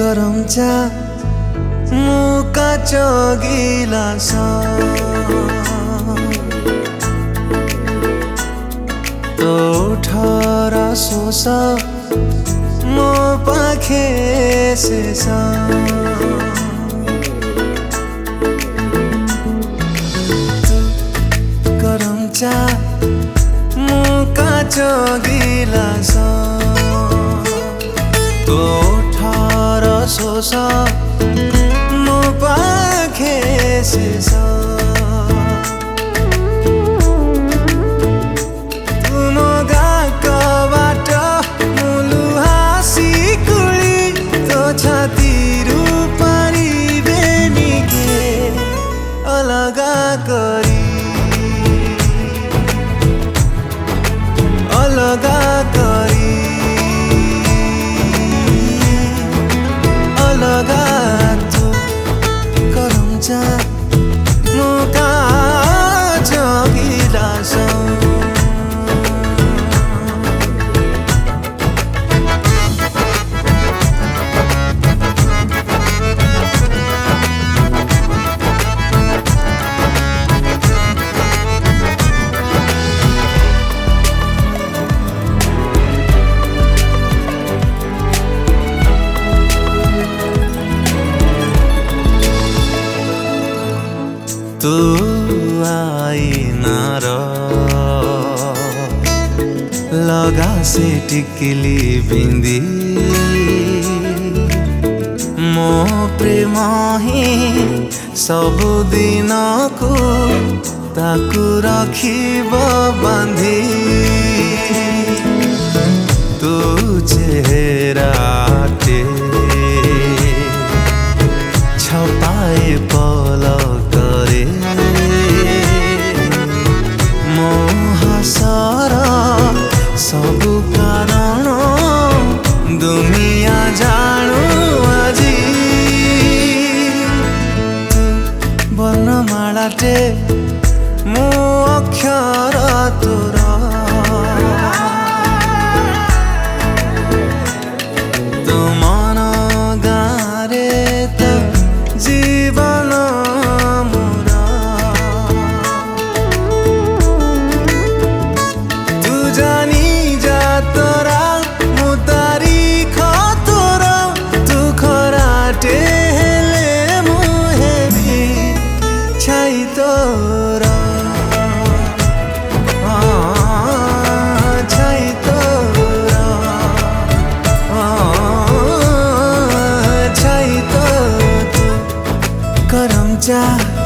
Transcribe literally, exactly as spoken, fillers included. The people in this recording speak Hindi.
करमचा मुका चगिलास तो उठर शोष मो पाखे शेष करमचा मुका चगिलास तो उठर शोष मो पाखे शेष अलगा करी अलगा करी अलगा तो करमचा मुका चगिलास तू आईनार लगा से टिकली बिंदी मो प्रेम ही सबुदिन को ताकू रखिब बांधी तू चेहराटे छपाए पलक सबु कारण दुनिया जानू आजी वर्णमालाटे मो अक्षर तोर तो मन गारे तो जीवन करमचा